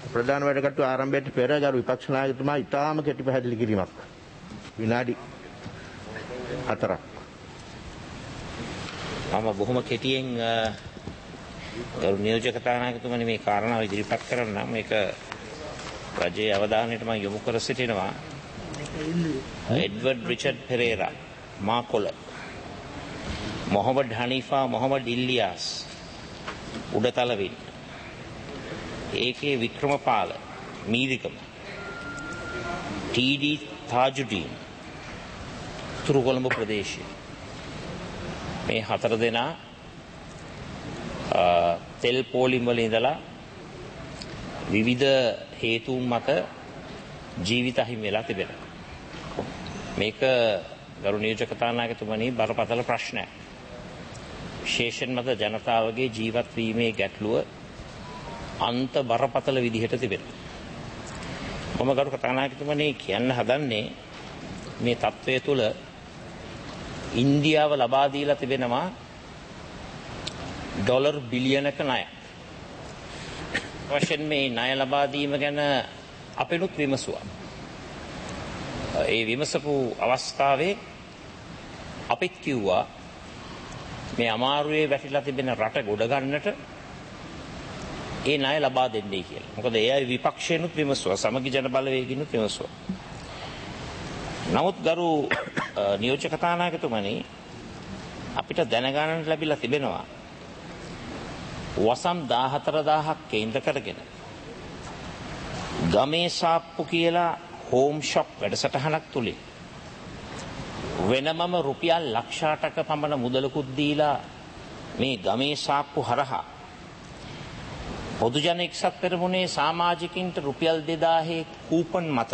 ප්‍රධාන වැඩකටයුතු ආරම්භයට පෙර ගරු විපක්ෂ නායකතුමා ඉතාම කෙටි පැහැදිලි කිරීමක් විනාඩි 4ක්. මම බොහොම කෙටියෙන් ගරු නියෝජක නායකතුමනි මේ කාරණාව ඉදිරිපත් කරන්න මේක රජයේ අවධානයට මම යොමු කර සිටිනවා. එඩ්වර්ඩ් රිචඩ් පෙරේරා, මාකොල, මොහමඩ් හනීෆා, මොහමඩ් ඉල්ලියාස් උඩතලවින්, ඒකේ වික්‍රමපාල මීරිකම, ටීඩී තාජුඩීන් උතුරු කොළඹ ප්‍රදේශයේ මේ 4 දෙනා තෙල් පෝලිම් වල ඉඳලා විවිධ හේතුන් මත ජීවිත අහිමි වෙලා තිබෙනවා. මේක ගරු නියෝජක නායකතුමනි බරපතල ප්‍රශ්නයක්. විශේෂයෙන් මත ජනතාවගේ ජීවත් වීමේ ගැටලුව අන්ත බරපතල විදිහට තිබෙනවා. මම ගරු කතානායකතුමනි කියන්න හදන්නේ මේ තත්ත්වය තුළ ඉන්දියාව ලබා දීලා තිබෙනවා ඩොලර් බිලියනක ණය. වශයෙන් මේ ණය ලබා දීම ගැන අපෙනුත් විමසුවා. ඒ විමසපු අවස්ථාවේ අපිත් කිව්වා මේ අමාරුවේ වැටිලා තිබෙන රට ගොඩ ගන්නට ඒ ණය ලබා දෙන්නේ කියලා. මොකද ඒ අය විපක්ෂේනුත් විමසුවා, සමගි ජන බලවේගිනුත් විමසුවා. නමුත් ගරු නියෝජක නායකතුමනි අපිට දැනගන්නට ලැබිලා තිබෙනවා වසම් 14000ක් කේන්ද්‍ර කරගෙන ගමේ සාප්පු කියලා හෝම් ෂොප් වැඩසටහනක් තුලින් වෙනමම රුපියල් ලක්ෂ 8ක පමණ මුදලකුත් දීලා මේ ගමේ සාප්පු හරහා පොදු ජන එක්සත් පෙරමුණේ සමාජිකින්ට රුපියල් 2000 කූපන් මත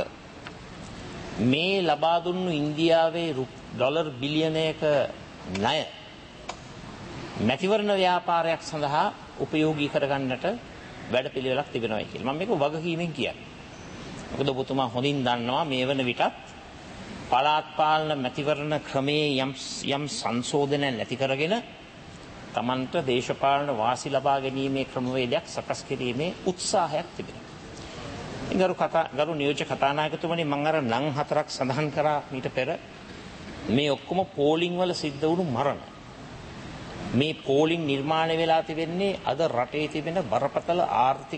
මේ ලබා දුන්නු ඉන්දියාවේ ඩොලර් බිලියනයක ණය මැතිවරණ ව්‍යාපාරයක් සඳහා උපයෝගී කරගන්නට වැඩපිළිවෙලක් තිබෙනවා කියලා. මම මේක වගකීමෙන් කියන්නේ. මොකද ඔබතුමා හොඳින් දන්නවා මේ වන විටත් පළාත් පාලන මැතිවරණ ක්‍රමයේ යම් සංශෝධන නැති කරගෙන තමන්ට දේශපාලන වාසි ලබා ගැනීමේ ක්‍රමවේදයක් සකස් කිරීමේ උත්සාහයක් තිබෙනවා. ගරු නියෝජක කතානායකතුමනි මම අර නම් 4ක් සඳහන් කරා මීට පෙර මේ ඔක්කොම පෝලිං වල සිද්ධ වුණු මරණ. මේ පෝලිං නිර්මාණය වෙලා තිබෙන්නේ අද රටේ තිබෙන බරපතල ආර්ථික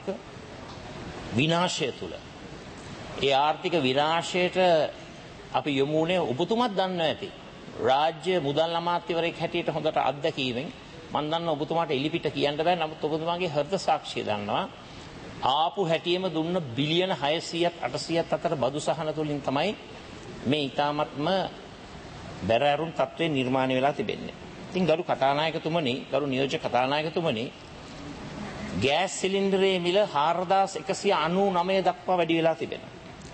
විනාශය තුල. ඒ ආර්ථික විනාශයට අපි යොමුනේ ඔබතුමත් දන්නවා ඇති. රාජ්‍ය මුදල් අමාත්‍යවරයෙක් හැටියට හොඳට අත්දැකීමෙන් මම දන්නවා ඔබතුමාට එලිපිට කියන්න බෑ. නමුත් ඔබතුමාගේ හෘද සාක්ෂිය දන්නවා. ආපු හැටියෙම දුන්න බිලියන 600ත් 800ත් අතර බදු සහන තුලින් තමයි මේ ඊ타මත්ම බැරෑරුම් තත්ත්වේ නිර්මාණය වෙලා තිබෙන්නේ. ඉතින් ගරු කතානායකතුමනි, ගරු නියෝජක කතානායකතුමනි, ගෑස් සිලින්ඩරයේ මිල 4199 දක්වා වැඩි වෙලා තිබෙනවා.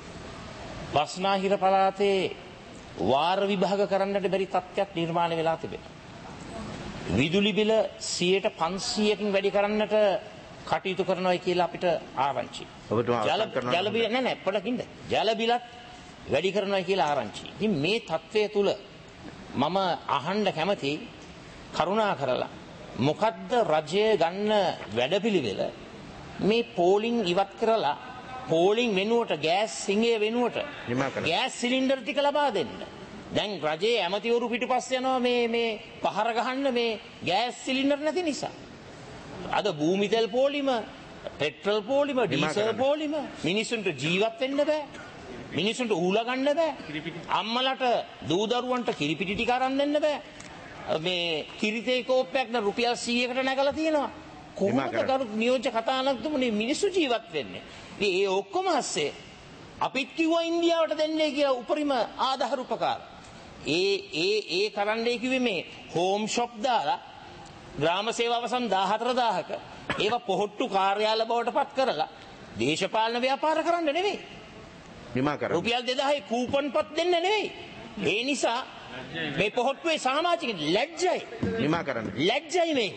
බස්නාහිර පළාතේ වාර විභාග කරන්නට බැරි තත්ත්වයක් නිර්මාණය වෙලා තිබෙනවා. විදුලි බිල 500කින් වැඩි කරන්නට කටයුතු කරනවා කියලා අපිට ආරංචි. ජල බිල නෑ පොඩකින්ද. ජල බිලත් වැඩි කරනවා කියලා ආරංචි. ඉතින් මේ තත්ත්වය තුල මම අහන්න කැමති කරුණා කරලා මොකද්ද රජය ගන්න වැඩපිළිවෙල මේ පෝලිං ඉවත් කරලා පෝලිං වෙනුවට ගෑස් සිංහය වෙනුවට ගෑස් සිලින්ඩර් ටික ලබා දෙන්න. දැන් රජයේ ඇමතිවරු පිටිපස්ස යනවා මේ පහර ගහන්න මේ ගෑස් සිලින්ඩර් නැති නිසා. අද භූමි තෙල් පෝලිම, පෙට්‍රල් පෝලිම, ඩීසල් පෝලිම මිනිසුන්ට ජීවත් වෙන්න බෑ. මිනිසුන්ට ඌලා ගන්න බෑ. අම්මලට දූ දරුවන්ට කිරිපිටි ටික අරන් දෙන්න බෑ. මේ කිරිතේ කෝප්පයක් න රුපියල් 100කට නැගලා තියෙනවා. කොහොමද කරු නියෝජ්‍ය කතානායකතුමනි මිනිස්සු ජීවත් වෙන්නේ? ඉතින් ඒ ඔක්කොම ඇස්සේ අපිත් කිව්වා ඉන්දියාවට දෙන්නේ කියලා උපරිම ආධාර උපකාර. ඒ කරන්නේ කිව්වේ මේ හෝම් ෂොප් දාලා ග්‍රාම සේවාව සම් 14000ක ඒවා පොහොට්ටු කාර්යාල බවට පත් කරලා දේශපාලන ව්‍යාපාර කරන්න නෙවෙයි. රුපියල් 2000 කූපන් පත් දෙන්න නෙවෙයි. ඒ නිසා මේ පොහොට්ටුවේ සමාජික ලැජ්ජයි. නිමා කරන්න. ලැජ්ජයි මේක.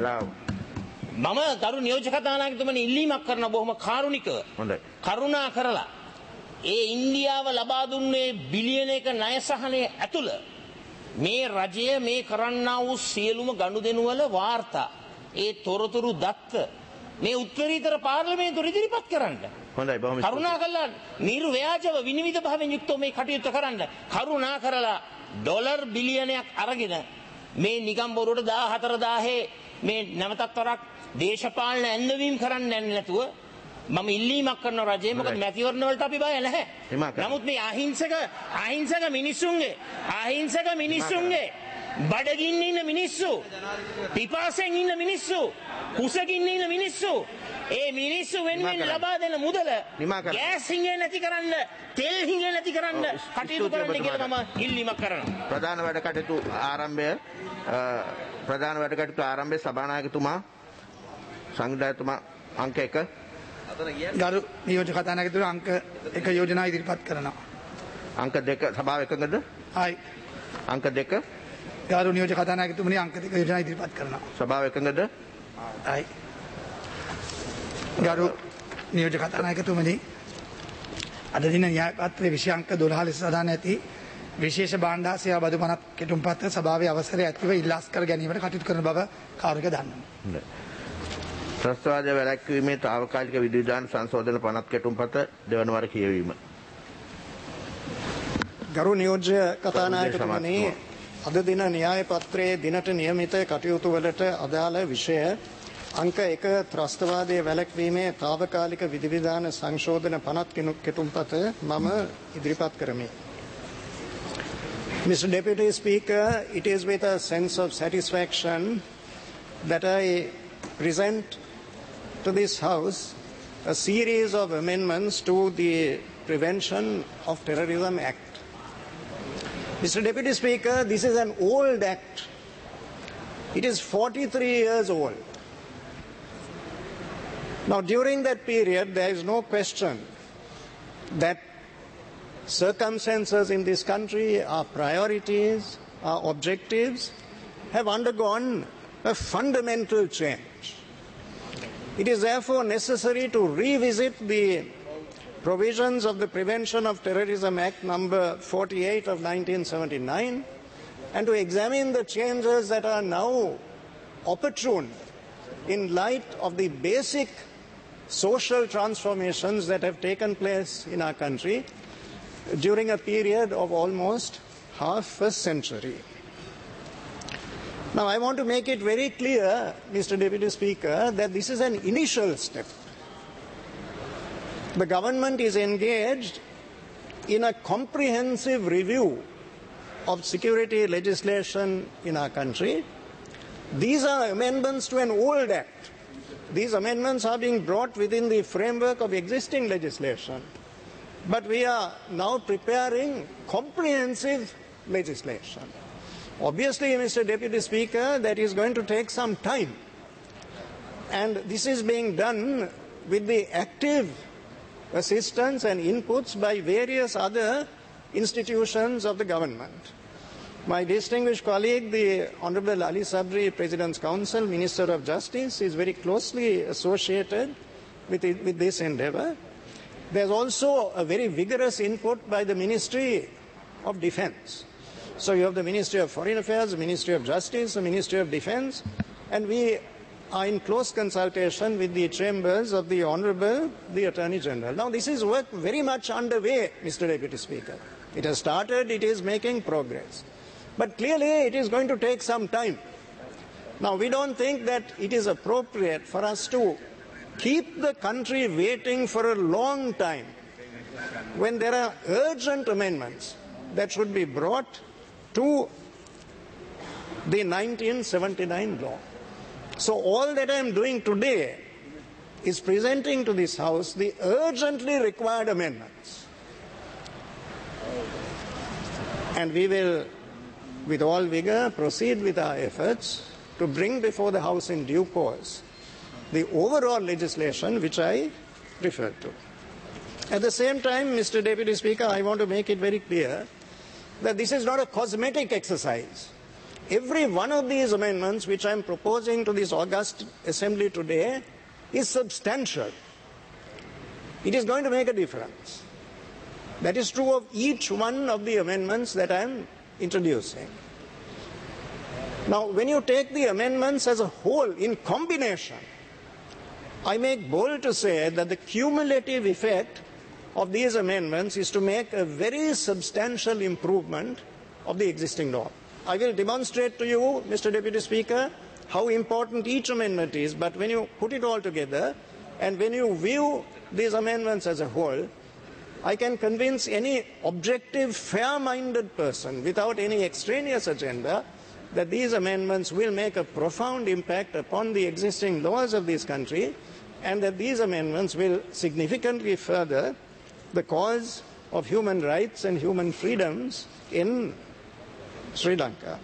මම ගරු නියෝජක කතානායකතුමනි ඉල්ලීමක් කරන බොහොම කාරුණිකව. හොඳයි. කරුණා කරලා ඒ ඉන්දියාව ලබා දුන්නේ බිලියනයක ණය සහනය ඇතුළ මේ රජය මේ කරන්නා වූ සියලුම ගනුදෙනු වල වාර්තා ඒ තොරතුරු දත්ත මේ උත්තරීතර පාර්ලිමේන්තුව ඉදිරිපත් කරන්න. හොඳයි බොහොම කරුණා කරලා නිර්ව්‍යාජව විනිවිද භාවයෙන් යුක්තව මේ කටයුතු කරන්න. කරුණා කරලා ඩොලර් බිලියනයක් අරගෙන මේ නිකම් බොරුවට 14000 මේ නැවතත් වරක් දේශපාලන ඇන්දවීම් කරන්න නැතුව මම ඉල්ලීමක් කරන රජයේ මොකද මැතිවරණ වලට අපි බය නැහැ. නමුත් මේ අහිංසක මිනිස්සුන්ගේ බඩගින්න ඉන්න මිනිස්සු, පිපාසෙන් ඉන්න මිනිස්සු, කුසගින්න ඉන්න මිනිස්සු, ඒ මිනිස්සු වෙනුවෙන් ලබා දෙන මුදල ගෑස් හිඟේ නැති කරන්න, තෙල් හිඟේ නැති කරන්න කටයුතු කරන්න කියලා මම ඉල්ලීමක් කරනවා. ප්‍රධාන වැඩ කටයුතු ආරම්භයේ සභානායකතුමා සංවිධායකතුමා අංක 1 ගරු නියෝජ්‍ය කතානායකතුමා අංක 1 යෝජනා ඉදිරිපත් කරනවා. අංක 2 සභාව එකඟද? හයි. අංක 2 ගරු නියෝජ්‍ය කතානායකතුමනි අංක 2 යෝජනා ඉදිරිපත් කරනවා. සභාව එකඟද? හයි. ගරු නියෝජ්‍ය කතානායකතුමනි අද දින න්‍යාය පත්‍රයේ විෂය අංක 12 ලෙස සඳහන් ඇති විශේෂ භාණ්ඩ සේවා බදු පනත් කෙටුම්පත් සභාවේ අවසරය ඇතිව ඉල්ලාස් කර ගැනීමට කටයුතු කරන බව කාර්යක දන්නවා. ත්‍රස්තවාදය වැළැක්වීමේ తాවකාලික විධිවිධාන සංශෝධන පනත් කෙටුම්පත දෙවන වර කියවීම. ගරු නියෝජ්‍ය කතානායකතුමනි අද දින න්‍යාය පත්‍රයේ දිනට නියමිත කටයුතු වලට අදාළ විෂය අංක 1 ත්‍රස්තවාදයේ වැළැක්වීමේ తాවකාලික විධිවිධාන සංශෝධන පනත් කෙටුම්පත මම ඉදිරිපත් කරමි. Mr. Deputy Speaker, it is with a sense of satisfaction that I present to this House a series of amendments to the Prevention of Terrorism Act. Mr. Deputy Speaker, this is an old act. It is 43 years old. Now, during that period, there is no question that circumstances in this country, our priorities, our objectives have undergone a fundamental change. It is therefore necessary to revisit the provisions of the Prevention of Terrorism Act number 48 of 1979 and to examine the changes that are now opportune in light of the basic social transformations that have taken place in our country during a period of almost half a century. Now, I want to make it very clear, Mr. Deputy Speaker, that this is an initial step. The government is engaged in a comprehensive review of security legislation in our country. These are amendments to an old act. These amendments are being brought within the framework of existing legislation. But we are now preparing comprehensive legislation. Obviously, Mr. Deputy Speaker, that is going to take some time. And this is being done with the active assistance and inputs by various other institutions of the government. My distinguished colleague, the Honorable Ali Sabri, President's Counsel, Minister of Justice, is very closely associated with this endeavor. There's also a very vigorous input by the Ministry of Defense. So you have the Ministry of Foreign Affairs, the Ministry of Justice, the Ministry of Defense, and we are in close consultation with the chambers of the Honorable, the Attorney General. Now this is work very much underway, Mr. Deputy Speaker. It has started, it is making progress. But clearly it is going to take some time. Now we don't think that it is appropriate for us to keep the country waiting for a long time when there are urgent amendments that should be brought to the 1979 law. So all that I am doing today is presenting to this House the urgently required amendments. And we will, with all vigor, proceed with our efforts to bring before the House in due course the overall legislation which I referred to. At the same time, Mr. Deputy Speaker, I want to make it very clear that this is not a cosmetic exercise. Every one of these amendments which I am proposing to this august assembly today is substantial. It is going to make a difference. That is true of each one of the amendments that I am introducing. Now, when you take the amendments as a whole, in combination, I make bold to say that the cumulative effect of these amendments is to make a very substantial improvement of the existing law. I will demonstrate to you, Mr. Deputy Speaker, how important each amendment is, but when you put it all together and when you view these amendments as a whole, I can convince any objective, fair-minded person without any extraneous agenda that these amendments will make a profound impact upon the existing laws of this country and that these amendments will significantly further the cause of human rights and human freedoms in Sri Lanka.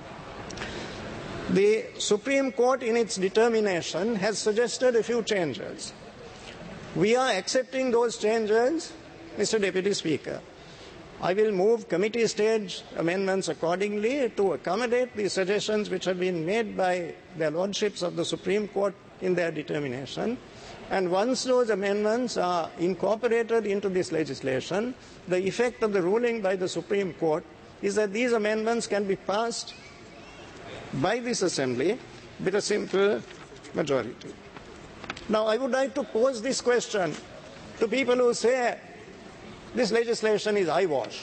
The Supreme Court, in its determination, has suggested a few changes. We are accepting those changes, Mr. Deputy Speaker. I will move committee stage amendments accordingly to accommodate the suggestions which have been made by their lordships of the Supreme Court in their determination. And once those amendments are incorporated into this legislation, the effect of the ruling by the Supreme Court is that these amendments can be passed by this Assembly with a simple majority. Now, I would like to pose this question to people who say this legislation is eyewash.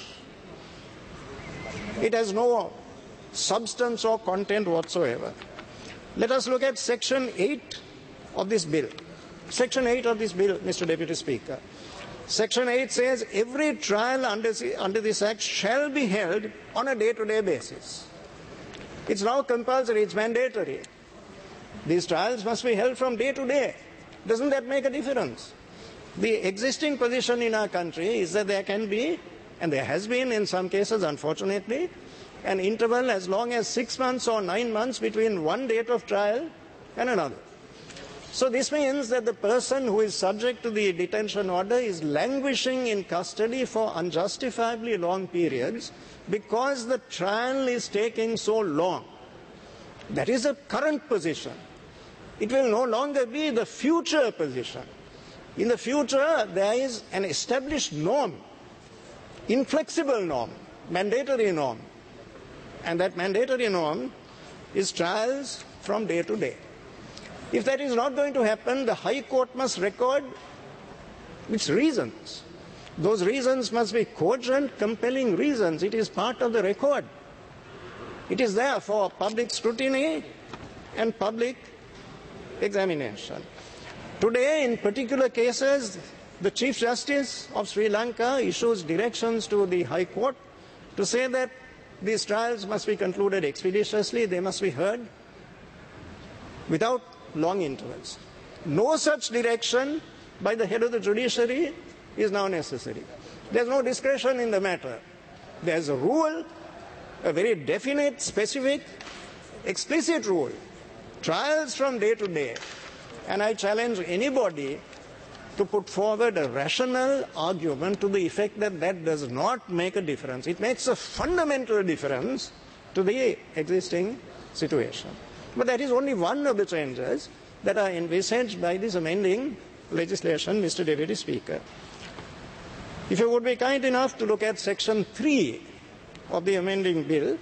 It has no substance or content whatsoever. Let us look at Section 8 of this bill. Section 8 of this bill, Mr. Deputy Speaker. Section 8 says every trial under this Act shall be held on a day-to-day basis. It's now compulsory, it's mandatory. These trials must be held from day to day. Doesn't that make a difference? The existing position in our country is that there can be, and there has been in some cases, unfortunately, an interval as long as 6 months or 9 months between one date of trial and another. So this means that the person who is subject to the detention order is languishing in custody for unjustifiably long periods because the trial is taking so long. That is the current position. It will no longer be the future position. In the future, there is an established norm, inflexible norm, mandatory norm. And that mandatory norm is trials from day to day. If that is not going to happen, the High Court must record its reasons. Those reasons must be cogent, compelling reasons. It is part of the record. It is there for public scrutiny and public examination. Today, in particular cases, the Chief Justice of Sri Lanka issues directions to the High Court to say that these trials must be concluded expeditiously, they must be heard without long intervals. No such direction by the head of the judiciary is now necessary. There's no discretion in the matter. There's a rule, a very definite, specific, explicit rule. Trials from day to day. And I challenge anybody to put forward a rational argument to the effect that that does not make a difference. It makes a fundamental difference to the existing situation. But that is only one of the changes that are envisaged by this amending legislation, Mr. Deputy Speaker. If you would be kind enough to look at Section 3 of the amending bill,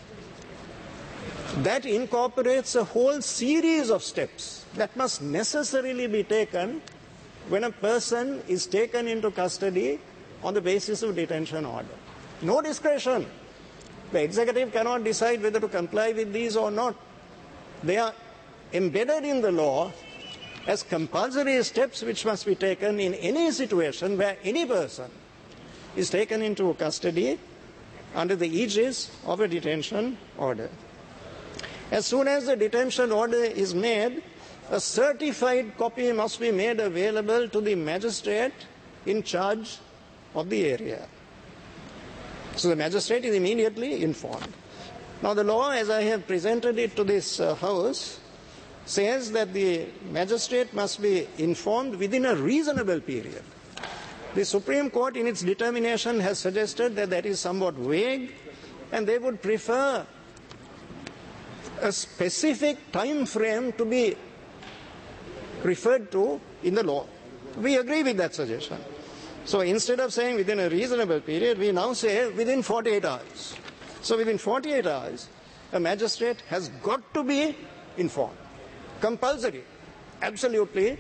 that incorporates a whole series of steps that must necessarily be taken when a person is taken into custody on the basis of detention order. No discretion. The executive cannot decide whether to comply with these or not. They are embedded in the law as compulsory steps which must be taken in any situation where any person is taken into custody under the aegis of a detention order. As soon as the detention order is made, a certified copy must be made available to the magistrate in charge of the area. So the magistrate is immediately informed. Now the law, as I have presented it to this House, says that the magistrate must be informed within a reasonable period. The Supreme Court in its determination has suggested that that is somewhat vague and they would prefer a specific time frame to be referred to in the law. We agree with that suggestion. So instead of saying within a reasonable period, we now say within 48 hours. So within 48 hours, a magistrate has got to be informed. Compulsory. Absolutely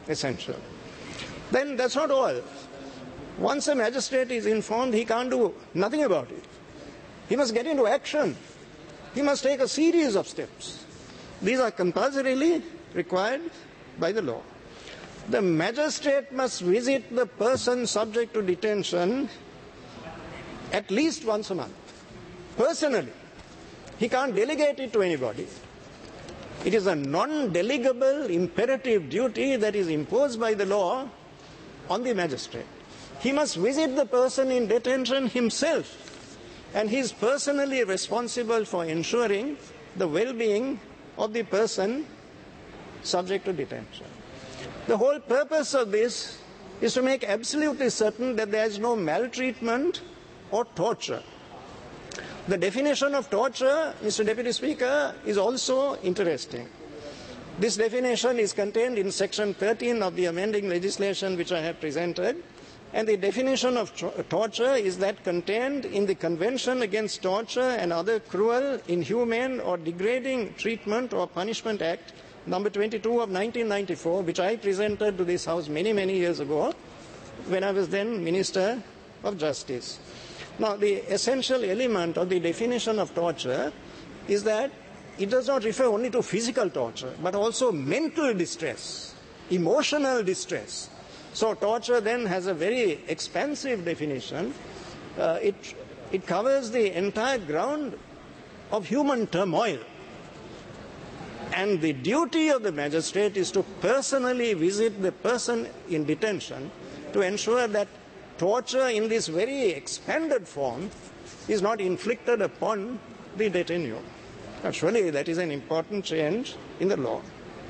essential. Then that's not all. Once a magistrate is informed, he can't do nothing about it. He must get into action. He must take a series of steps. These are compulsorily required by the law. The magistrate must visit the person subject to detention at least once a month, personally. He can't delegate it to anybody. It is a non-delegable imperative duty that is imposed by the law on the magistrate. He must visit the person in detention himself, and he is personally responsible for ensuring the well-being of the person subject to detention. The whole purpose of this is to make absolutely certain that there is no maltreatment or torture. The definition of torture, Mr. Deputy Speaker, is also interesting. This definition is contained in section 13 of the amending legislation which I have presented, and the definition of torture is that contained in the Convention Against Torture and Other Cruel, Inhumane or Degrading Treatment or Punishment Act number 22 of 1994, which I presented to this House many, many years ago when I was then Minister of Justice. Now, the essential element of the definition of torture is that it does not refer only to physical torture, but also mental distress, emotional distress. So torture then has a very expansive definition. It covers the entire ground of human turmoil. And the duty of the magistrate is to personally visit the person in detention to ensure that torture in this very expanded form is not inflicted upon the detainee. Actually, that is an important change in the law.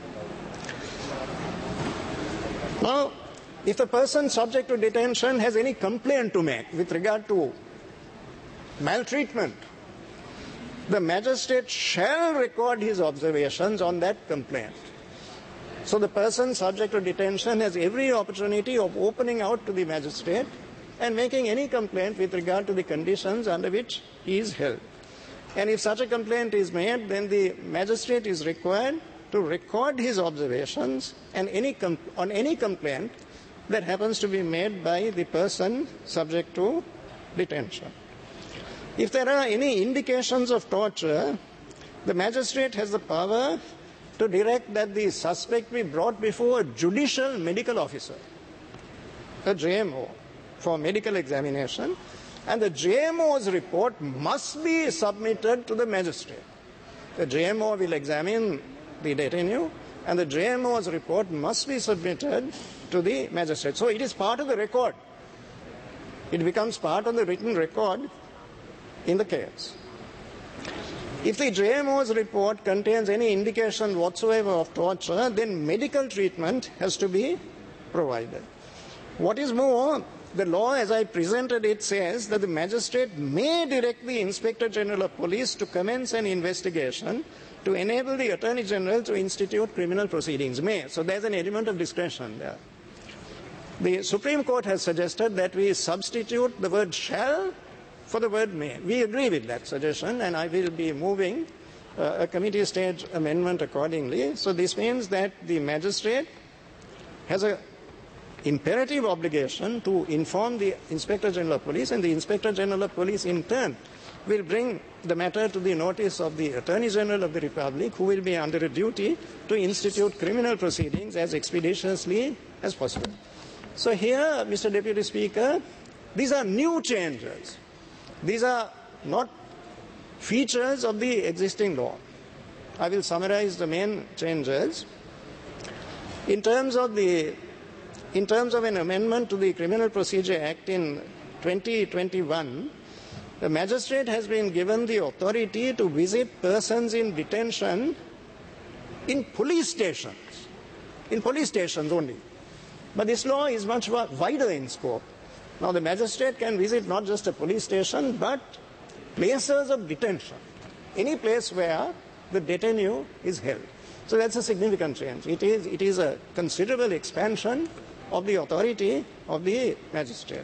Now, if the person subject to detention has any complaint to make with regard to maltreatment, the magistrate shall record his observations on that complaint. So the person subject to detention has every opportunity of opening out to the magistrate and making any complaint with regard to the conditions under which he is held. And if such a complaint is made, then the magistrate is required to record his observations and on any complaint that happens to be made by the person subject to detention. If there are any indications of torture, the magistrate has the power to direct that the suspect be brought before a judicial medical officer, a JMO, for medical examination, and the JMO's report must be submitted to the magistrate. The JMO will examine the detainee, and the JMO's report must be submitted to the magistrate. So it is part of the record. It becomes part of the written record in the case. If the JMO's report contains any indication whatsoever of torture, then medical treatment has to be provided. What is more, the law as I presented it says that the magistrate may direct the Inspector General of Police to commence an investigation to enable the Attorney General to institute criminal proceedings. May. So there's an element of discretion there. The Supreme Court has suggested that we substitute the word shall for the word may. We agree with that suggestion, and I will be moving a committee stage amendment accordingly. So this means that the magistrate has an imperative obligation to inform the Inspector General of Police, and the Inspector General of Police in turn will bring the matter to the notice of the Attorney General of the Republic, who will be under a duty to institute criminal proceedings as expeditiously as possible. So here, Mr. Deputy Speaker, these are new changes. These are not features of the existing law. I will summarize the main changes. In terms of an amendment to the Criminal Procedure Act in 2021, the magistrate has been given the authority to visit persons in detention in police stations only. But this law is much wider in scope. Now the magistrate can visit not just a police station, but places of detention, any place where the detainee is held. So that's a significant change. It is a considerable expansion of the authority of the magistrate.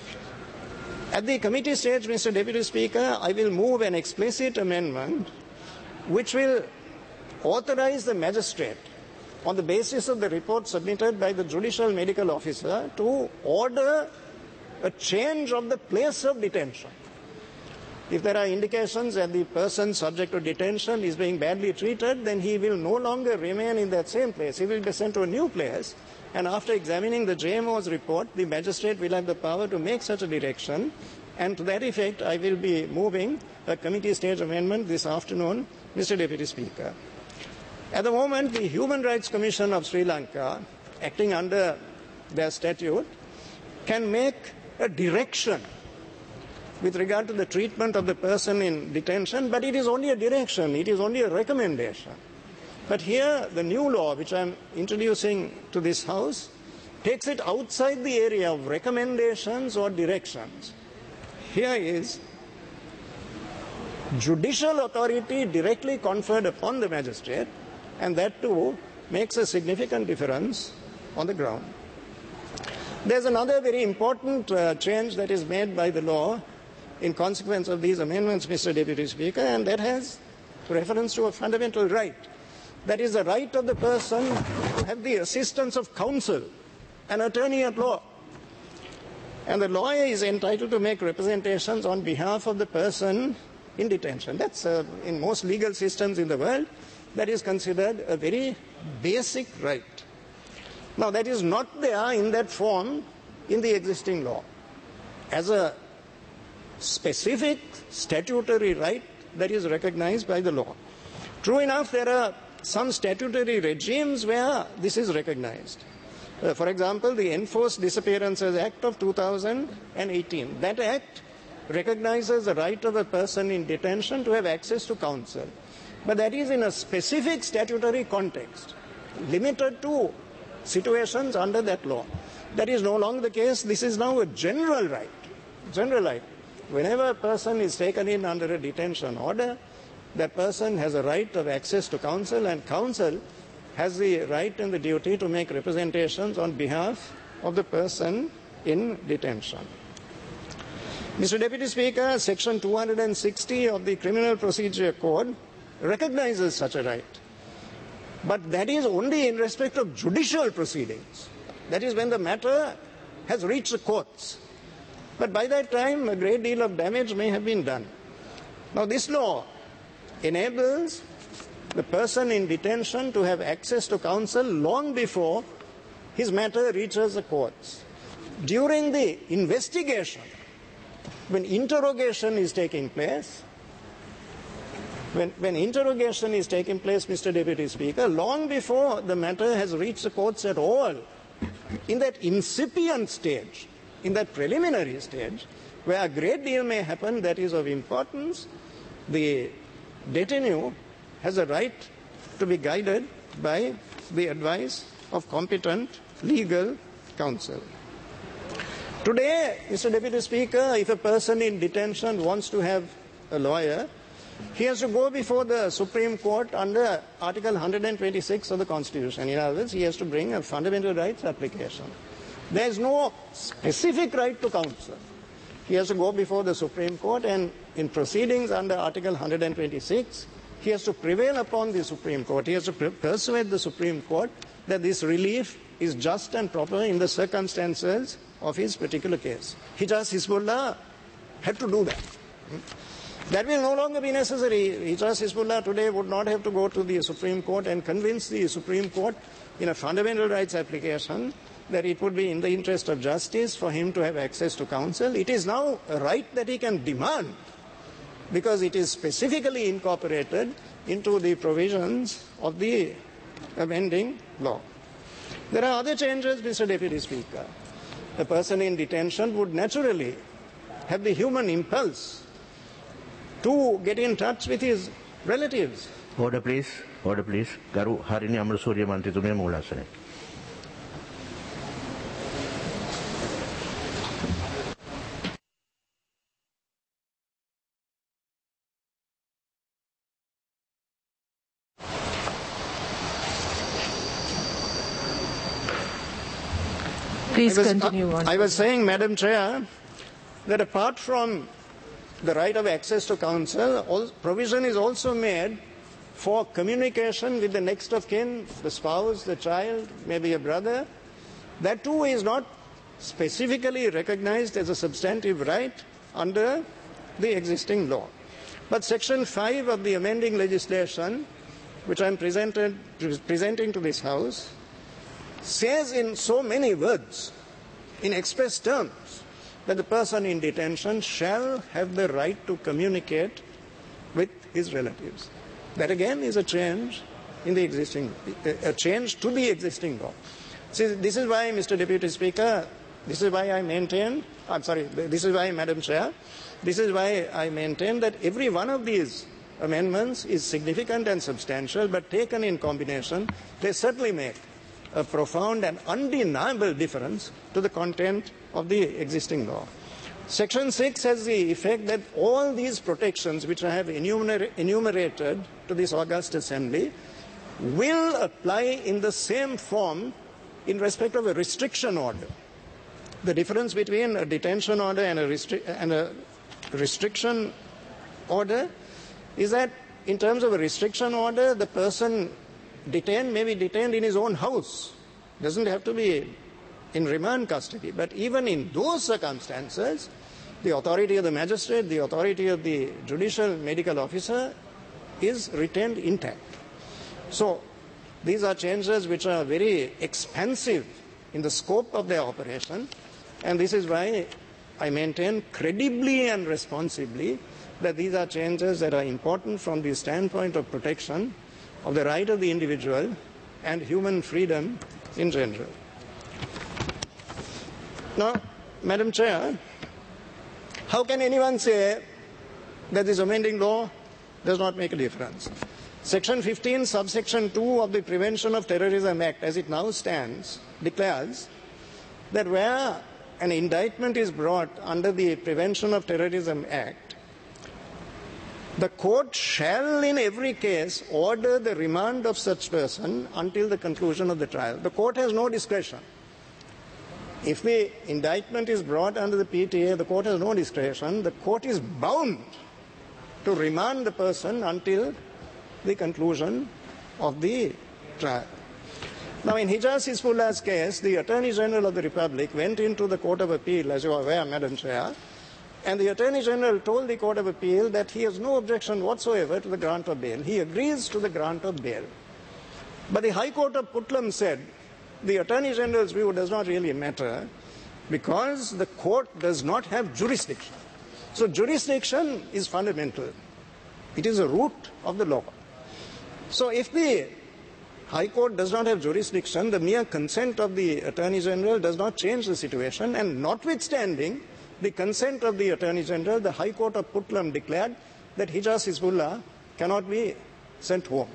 At the committee stage, Mr. Deputy Speaker, I will move an explicit amendment which will authorize the magistrate on the basis of the report submitted by the judicial medical officer to order a change of the place of detention. If there are indications that the person subject to detention is being badly treated, then he will no longer remain in that same place. He will be sent to a new place, and after examining the JMO's report, the magistrate will have the power to make such a direction. And to that effect, I will be moving a committee stage amendment this afternoon, Mr. Deputy Speaker. At the moment, the Human Rights Commission of Sri Lanka, acting under their statute, can make a direction with regard to the treatment of the person in detention, but it is only a direction, it is only a recommendation. But here, the new law, which I am introducing to this House, takes it outside the area of recommendations or directions. Here is judicial authority directly conferred upon the magistrate, and that too makes a significant difference on the ground. There's another very important change that is made by the law in consequence of these amendments, Mr. Deputy Speaker, and that has reference to a fundamental right. That is the right of the person to have the assistance of counsel, an attorney at law. And the lawyer is entitled to make representations on behalf of the person in detention. That's in most legal systems in the world, that is considered a very basic right. Now, that is not there in that form in the existing law. As a specific statutory right that is recognized by the law. True enough, there are some statutory regimes where this is recognized. For example, the Enforced Disappearances Act of 2018. That act recognizes the right of a person in detention to have access to counsel. But that is in a specific statutory context, limited to situations under that law. That is no longer the case. This is now a general right. General right. Whenever a person is taken in under a detention order, that person has a right of access to counsel, and counsel has the right and the duty to make representations on behalf of the person in detention. Mr. Deputy Speaker, Section 260 of the Criminal Procedure Code recognizes such a right. But that is only in respect of judicial proceedings. That is when the matter has reached the courts. But by that time, a great deal of damage may have been done. Now, this law enables the person in detention to have access to counsel long before his matter reaches the courts. During the investigation, when interrogation is taking place, when interrogation is taking place, Mr. Deputy Speaker, long before the matter has reached the courts at all, in that incipient stage, in that preliminary stage, where a great deal may happen that is of importance, the detainee has a right to be guided by the advice of competent legal counsel. Today, Mr. Deputy Speaker, if a person in detention wants to have a lawyer, he has to go before the Supreme Court under Article 126 of the Constitution. In other words, he has to bring a fundamental rights application. There is no specific right to counsel. He has to go before the Supreme Court, and in proceedings under Article 126, he has to prevail upon the Supreme Court. He has to persuade the Supreme Court that this relief is just and proper in the circumstances of his particular case. Hijaz Hizbullah had to do that. That will no longer be necessary. Hijaz Hizbullah today would not have to go to the Supreme Court and convince the Supreme Court in a fundamental rights application that it would be in the interest of justice for him to have access to counsel. It is now a right that he can demand because it is specifically incorporated into the provisions of the amending law. There are other changes, Mr. Deputy Speaker. A person in detention would naturally have the human impulse to get in touch with his relatives. Order please. Order please. Garu Harini Amarasuriya Mantritume Moolasane. Please continue on. I was saying, Madam Chair, that apart from the right of access to counsel, provision is also made for communication with the next of kin, the spouse, the child, maybe a brother. That too is not specifically recognized as a substantive right under the existing law. But Section 5 of the amending legislation, which I am presenting to this House, says in so many words, in express terms, that the person in detention shall have the right to communicate with his relatives. That again is a change in the existing, a change to the existing law. See, this is why, Mr. Deputy Speaker, this is why I maintain, this is why, Madam Chair, this is why I maintain that every one of these amendments is significant and substantial, but taken in combination, they certainly make a profound and undeniable difference to the content of the existing law. Section 6 has the effect that all these protections which I have enumerated to this august assembly will apply in the same form in respect of a restriction order. The difference between a detention order and a restriction order is that in terms of a restriction order, the person detained may be detained in his own house. Doesn't have to be in remand custody. But even in those circumstances, the authority of the magistrate, the authority of the judicial medical officer is retained intact. So these are changes which are very expansive in the scope of their operation, and this is why I maintain credibly and responsibly that these are changes that are important from the standpoint of protection of the right of the individual and human freedom in general. Now, Madam Chair, how can anyone say that this amending law does not make a difference? Section 15, subsection 2 of the Prevention of Terrorism Act, as it now stands, declares that where an indictment is brought under the Prevention of Terrorism Act, the court shall in every case order the remand of such person until the conclusion of the trial. The court has no discretion. If the indictment is brought under the PTA, the court has no discretion. The court is bound to remand the person until the conclusion of the trial. Now, in Hijaz Hizbullah's case, the Attorney General of the Republic went into the Court of Appeal, as you are aware, Madam Chair, and the Attorney General told the Court of Appeal that he has no objection whatsoever to the grant of bail. He agrees to the grant of bail. But the High Court of Putlam said the Attorney General's view does not really matter because the court does not have jurisdiction. So jurisdiction is fundamental. It is a root of the law. So if the High Court does not have jurisdiction, the mere consent of the Attorney General does not change the situation, and notwithstanding the consent of the Attorney General, the High Court of Putlam declared that Hijaz Hizbullah cannot be sent home.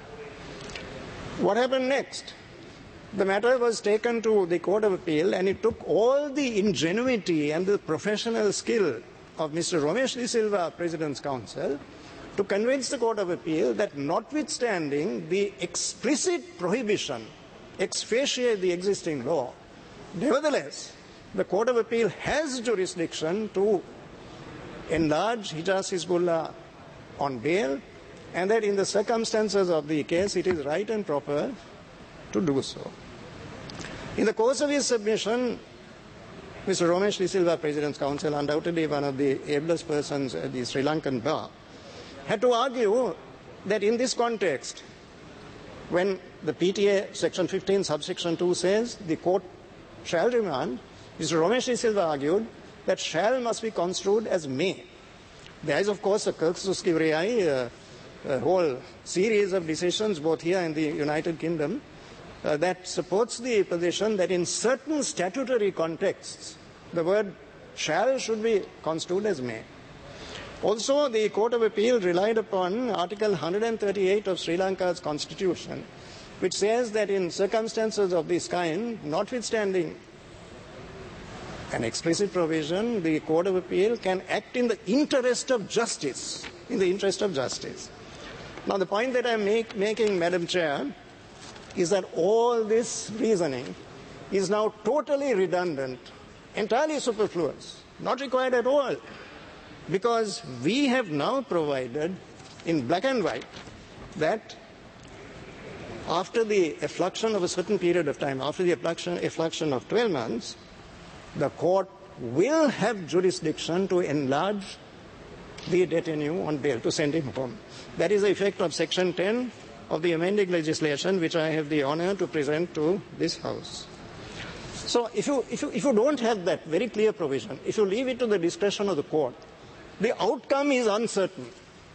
What happened next? The matter was taken to the Court of Appeal, and it took all the ingenuity and the professional skill of Mr. Romesh De Silva, President's Counsel, to convince the Court of Appeal that notwithstanding the explicit prohibition ex facie the existing law, nevertheless, the Court of Appeal has jurisdiction to enlarge Hijaz Hizbullah on bail, and that in the circumstances of the case, it is right and proper to do so. In the course of his submission, Mr. Romesh De Silva, President's Counsel, undoubtedly one of the ablest persons at the Sri Lankan bar, had to argue that in this context, when the PTA Section 15 subsection 2 says the court shall remand, Mr. Romesh De Silva argued that shall must be construed as may. There is, of course, a cursus Kivrei, a whole series of decisions, both here and the United Kingdom, that supports the position that in certain statutory contexts, the word shall should be construed as may. Also, the Court of Appeal relied upon Article 138 of Sri Lanka's Constitution, which says that in circumstances of this kind, notwithstanding an explicit provision, the Court of Appeal can act in the interest of justice, in the interest of justice. Now, the point that I am making, Madam Chair, is that all this reasoning is now totally redundant, entirely superfluous, not required at all, because we have now provided in black and white that after the effluxion of a certain period of time, after the effluxion of 12 months, the court will have jurisdiction to enlarge the détenu on bail, to send him home. That is the effect of Section 10 of the amending legislation, which I have the honor to present to this House. So if you don't have that very clear provision, if you leave it to the discretion of the court, the outcome is uncertain.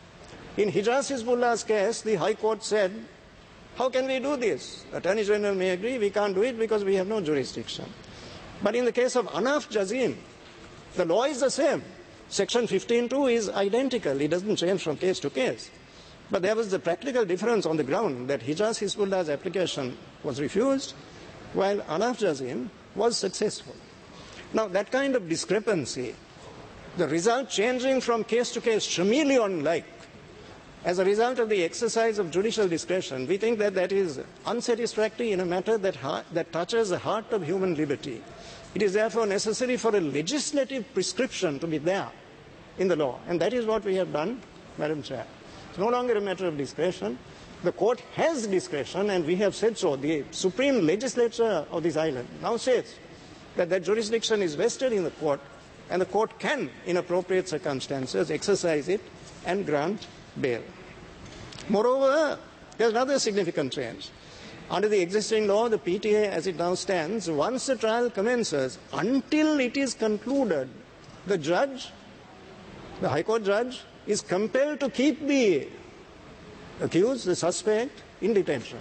In Hijaz Hizbullah's case, the High Court said, how can we do this? Attorney General may agree, we can't do it because we have no jurisdiction. But in the case of Anaf Jazim, the law is the same. Section 15(2) is identical. It doesn't change from case to case. But there was the practical difference on the ground that Hijaz Hizbullah's application was refused, while Anaf Jazim was successful. Now, that kind of discrepancy, the result changing from case to case, chameleon-like, as a result of the exercise of judicial discretion, we think that that is unsatisfactory in a matter that touches the heart of human liberty. It is therefore necessary for a legislative prescription to be there in the law. And that is what we have done, Madam Chair. It's no longer a matter of discretion. The court has discretion, and we have said so. The supreme legislature of this island now says that that jurisdiction is vested in the court, and the court can, in appropriate circumstances, exercise it and grant bail. Moreover, there's another significant change. Under the existing law, the PTA, as it now stands, once the trial commences, until it is concluded, the judge, the High Court judge, is compelled to keep the accused, the suspect, in detention,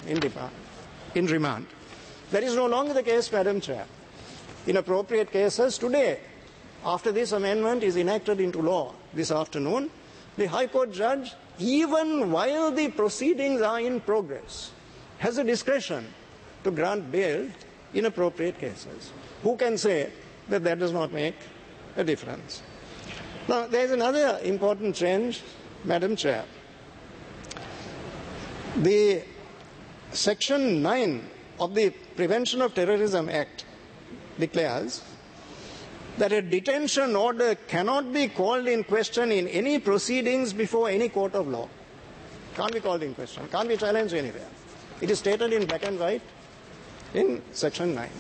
in remand. That is no longer the case, Madam Chair. In appropriate cases, today, after this amendment is enacted into law this afternoon, the High Court judge, even while the proceedings are in progress, has a discretion to grant bail in appropriate cases. Who can say that that does not make a difference? Now, there is another important change, Madam Chair. The Section 9 of the Prevention of Terrorism Act declares that a detention order cannot be called in question in any proceedings before any court of law. Can't be called in question, can't be challenged anywhere. It is stated in black and white in Section 9.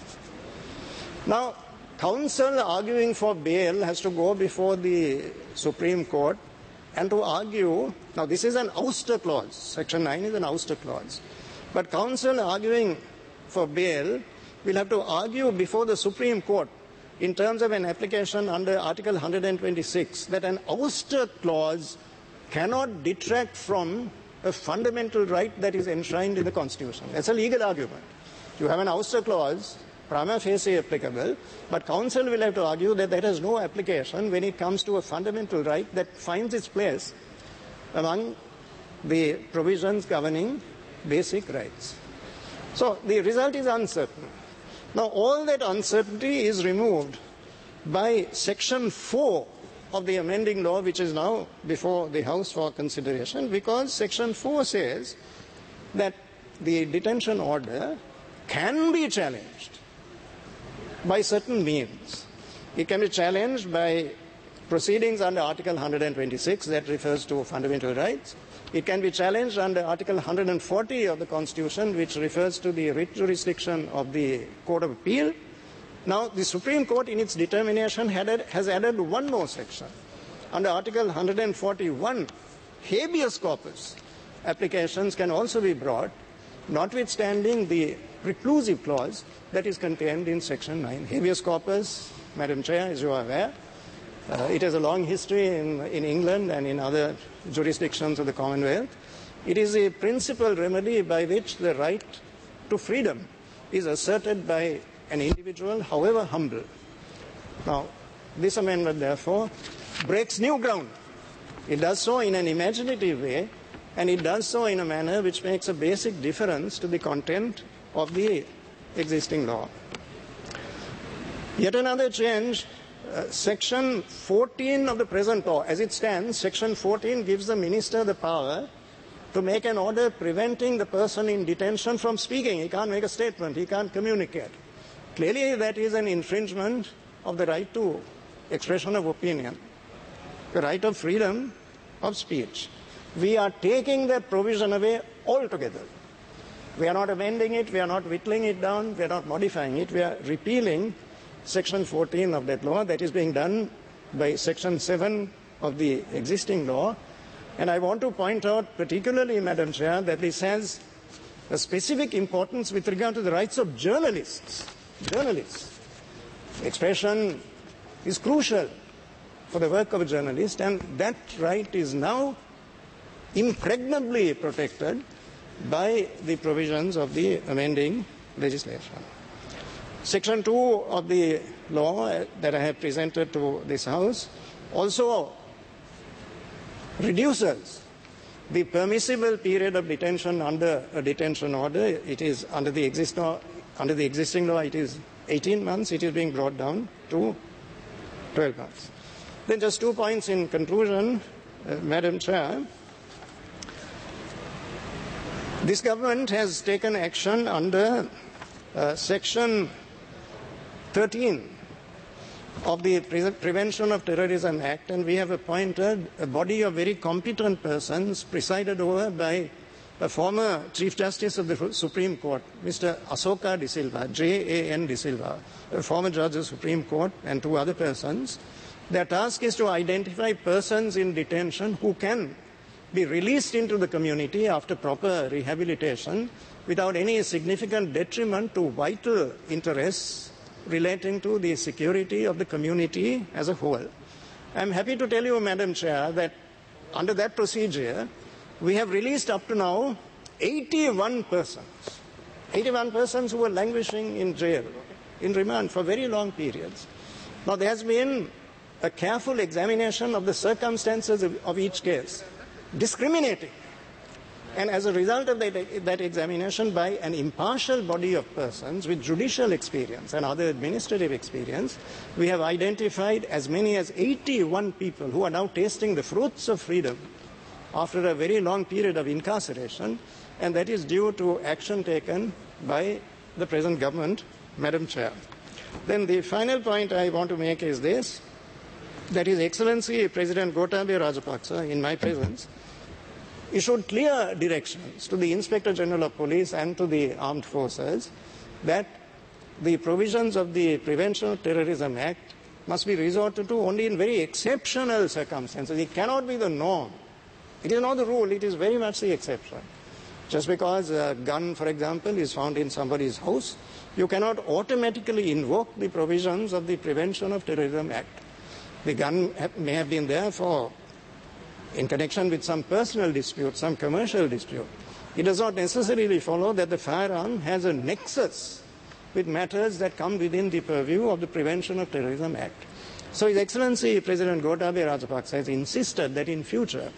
Now, counsel arguing for bail has to go before the Supreme Court and to argue, now this is an ouster clause, Section 9 is an ouster clause, but counsel arguing for bail will have to argue before the Supreme Court in terms of an application under Article 126 that an ouster clause cannot detract from a fundamental right that is enshrined in the Constitution. That's a legal argument. You have an ouster clause, prima facie applicable, but counsel will have to argue that that has no application when it comes to a fundamental right that finds its place among the provisions governing basic rights. So the result is uncertain. Now all that uncertainty is removed by Section 4 of the amending law, which is now before the House for consideration, because Section 4 says that the detention order can be challenged by certain means. It can be challenged by proceedings under Article 126, that refers to fundamental rights. It can be challenged under Article 140 of the Constitution, which refers to the writ jurisdiction of the Court of Appeal. Now, the Supreme Court, in its determination, has added one more section. Under Article 141, habeas corpus applications can also be brought, notwithstanding the preclusive clause that is contained in Section 9. Habeas corpus, Madam Chair, as you are aware, it has a long history in England and in other jurisdictions of the Commonwealth. It is a principal remedy by which the right to freedom is asserted by an individual, however humble. Now, this amendment, therefore, breaks new ground. It does so in an imaginative way, and it does so in a manner which makes a basic difference to the content of the existing law. Yet another change, Section 14 of the present law, as it stands, Section 14 gives the minister the power to make an order preventing the person in detention from speaking. He can't make a statement, he can't communicate. Clearly, that is an infringement of the right to expression of opinion, the right of freedom of speech. we are taking that provision away altogether. We are not amending it, we are not whittling it down, we are not modifying it, we are repealing Section 14 of that law. That is being done by Section 7 of the existing law. And I want to point out particularly, Madam Chair, that this has a specific importance with regard to the rights of journalists. Journalists. Expression is crucial for the work of a journalist, and that right is now impregnably protected by the provisions of the amending legislation. Section 2 of the law that I have presented to this House also reduces the permissible period of detention under a detention order. It is under the existing law it is 18 months. It is being brought down to 12 months. Then just 2 points in conclusion, Madam Chair. This government has taken action under Section 13 of the Prevention of Terrorism Act, and we have appointed a body of very competent persons presided over by a former Chief Justice of the Supreme Court, Mr. Asoka De Silva, J.A.N. De Silva, a former judge of the Supreme Court, and 2 other persons. Their task is to identify persons in detention who can be released into the community after proper rehabilitation without any significant detriment to vital interests relating to the security of the community as a whole. I am happy to tell you, Madam Chair, that under that procedure, we have released up to now 81 persons. 81 persons who were languishing in jail, in remand for very long periods. Now, there has been a careful examination of the circumstances of each case, discriminating. And as a result of that examination by an impartial body of persons with judicial experience and other administrative experience, we have identified as many as 81 people who are now tasting the fruits of freedom after a very long period of incarceration, and that is due to action taken by the present government, Madam Chair. Then the final point I want to make is this, that His Excellency President Gotabaya Rajapaksa, in my presence, issued clear directions to the Inspector General of Police and to the armed forces that the provisions of the Prevention of Terrorism Act must be resorted to only in very exceptional circumstances. It cannot be the norm. It is not the rule, it is very much the exception. Just because a gun, for example, is found in somebody's house, you cannot automatically invoke the provisions of the Prevention of Terrorism Act. The gun may have been there in connection with some personal dispute, some commercial dispute. It does not necessarily follow that the firearm has a nexus with matters that come within the purview of the Prevention of Terrorism Act. So His Excellency President Gotabaya Rajapaksa has insisted that in future,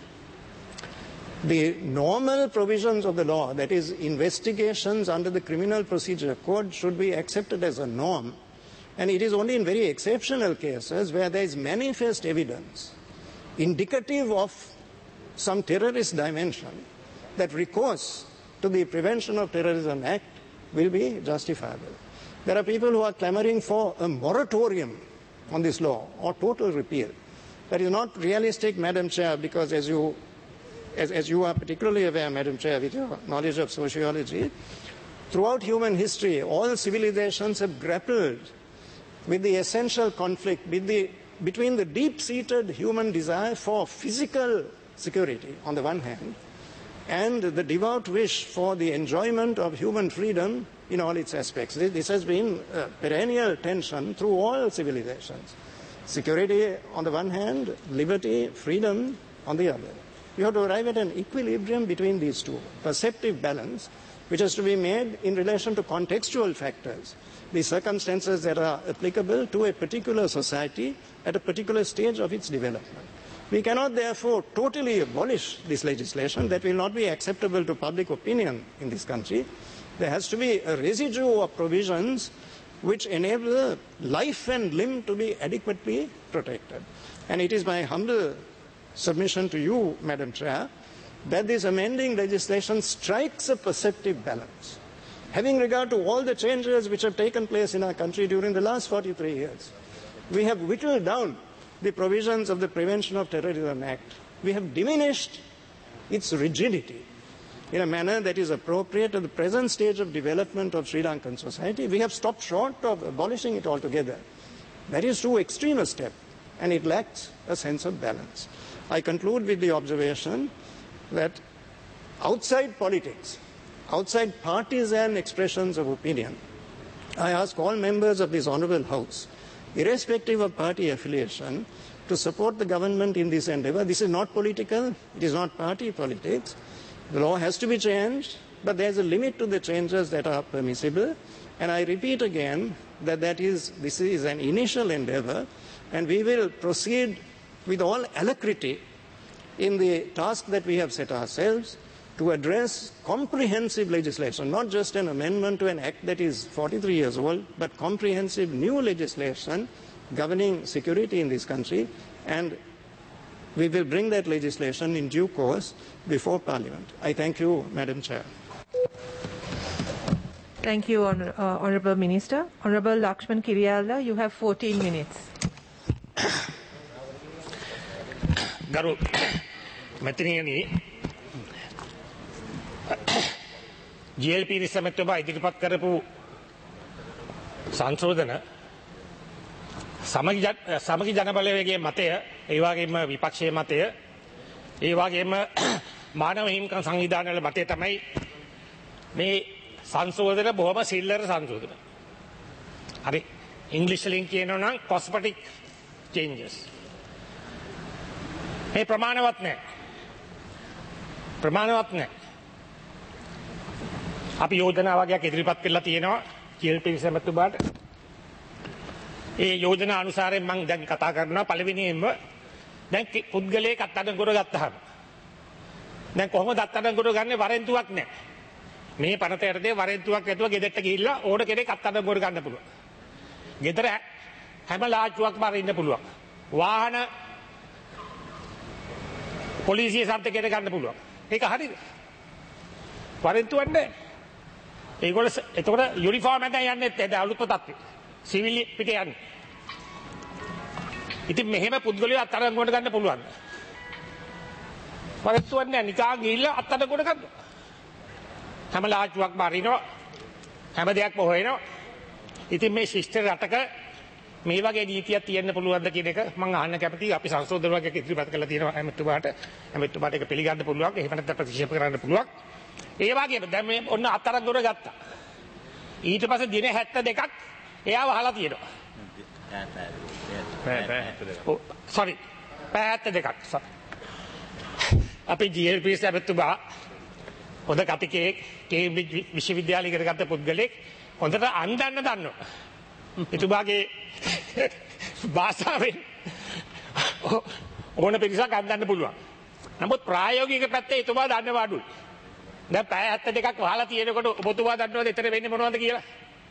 the normal provisions of the law, that is investigations under the Criminal Procedure Code, should be accepted as a norm. And it is only in very exceptional cases where there is manifest evidence indicative of some terrorist dimension that recourse to the Prevention of Terrorism Act will be justifiable. There are people who are clamoring for a moratorium on this law or total repeal. That is not realistic, Madam Chair, because as you are particularly aware, Madam Chair, with your knowledge of sociology, throughout human history, all civilizations have grappled with the essential conflict between the deep-seated human desire for physical security on the one hand and the devout wish for the enjoyment of human freedom in all its aspects. This has been a perennial tension through all civilizations. Security on the one hand, liberty, freedom on the other. You have to arrive at an equilibrium between these two, perceptive balance, which has to be made in relation to contextual factors, the circumstances that are applicable to a particular society at a particular stage of its development. We cannot therefore totally abolish this legislation. That will not be acceptable to public opinion in this country. There has to be a residue of provisions which enable life and limb to be adequately protected. And it is my humble submission to you, Madam Chair, that this amending legislation strikes a perceptive balance. Having regard to all the changes which have taken place in our country during the last 43 years, we have whittled down the provisions of the Prevention of Terrorism Act. We have diminished its rigidity in a manner that is appropriate to the present stage of development of Sri Lankan society. We have stopped short of abolishing it altogether. That is too extreme a step, and it lacks a sense of balance. I conclude with the observation that outside politics, outside partisan expressions of opinion, I ask all members of this Honourable House, irrespective of party affiliation, to support the government in this endeavour. This is not political, it is not party politics. The law has to be changed, but there is a limit to the changes that are permissible. And I repeat again that this is an initial endeavour, and we will proceed with all alacrity in the task that we have set ourselves to address comprehensive legislation, not just an amendment to an act that is 43 years old, but comprehensive new legislation governing security in this country, and we will bring that legislation in due course before Parliament. I thank you, Madam Chair. Thank you, Honourable Minister. Honourable Lakshman Kiriyala, you have 14 minutes. Garu Matiniyani GLP නිසමැතිතුමා ඉදිරිපත් කරපු සංශෝධන සමගි ජනබලවේගයේ මතය, ඒ වගේම විපක්ෂයේ මතය, ඒ වගේම මානව හිමිකම් සංවිධානවල මතය තමයි මේ සංශෝධන බොහොම සිල්ලර සංශෝධන. හරි ඉංග්‍රීසි වලින් කියනවා නම් cosmetic changes. මේ ප්‍රමාණවත් නැහැ. අපි යෝජනා වගේක් ඉදිරිපත් කරලා තියෙනවා GLP නිසමැතිතුමාට. ඒ යෝජනා අනුසාරයෙන් මම දැන් කතා කරනවා පළවෙනියෙන්ම දැන් පුද්ගලයෙක් අත්අඩංගුවට ගත්තාම දැන් කොහොමද අත්අඩංගුවට ගන්නේ? වරෙන්තුවක් නැහැ. මේ පනත යටතේ වරෙන්තුවක් නැතුව ගෙදරට ගිහිල්ලා ඕන කෙනෙක් අත්අඩංගුවට ගන්න පුළුවන්. ගෙදර හැම ලාච්චුවක්ම අරින්න පුළුවන්. වාහන පොලිසිය සම්පතේට ගන්න පුළුවන්. ඒක හරිද? වරෙන්තුවක් නැහැ. ඒගොල්ලෝ එතකොට යුනිෆෝම් එකෙන් යන්නේ නැහැ අලුත් තත්ත්වෙ. සිවිල් පිටේ යන්නේ. ඉතින් මෙහෙම පුද්ගලයෝ අත්අඩංගුවට ගන්න පුළුවන්. වරෙන්තුවක් නැහැ. නිකන් ගිහිල්ලා අත්අඩංගුවට ගන්න. හැම ලාච්චුවක්ම අරිනවා. හැම දෙයක්ම හොයනවා. ඉතින් මේ ශිෂ්ට රටක මේ වගේ නීතියක් තියෙන්න පුළුවන්ද කියන එක මම අහන්න කැමතියි. අපි සංශෝධන වර්ගයක් ඉදිරිපත් කරලා තියෙනවා එමෙතුමාට ඒක පිළිගන්න පුළුවන්. එහෙම නැත්නම් ප්‍රතික්ෂේප කරන්න පුළුවන්. ඒ වගේම දැන් මේ ඔන්න අත්අඩංගුවට ගත්තා. ඊට පස්සේ දින 72ක් එයාව අහලා තියෙනවා. sorry. පැය 72ක්. අපි GLP එමෙතුමා හොඳ කතිකේ කේම්බ්‍රිජ් විශ්වවිද්‍යාලයේ ඉගෙන ගත්ත පුද්ගලෙක් හොඳට අන්දන්න දන්නවා. එතුමාගේ භාෂාවෙන් ඕන පිරිසක් අන්දන්න පුළුවන්. නමුත් ප්‍රායෝගික පැත්තේ එතුමා දන්නව අඩුයි. දැන් පැය 72ක් වහලා තියෙනකොට ඔබතුමා දන්නවද එතන වෙන්නේ මොනවද කියලා?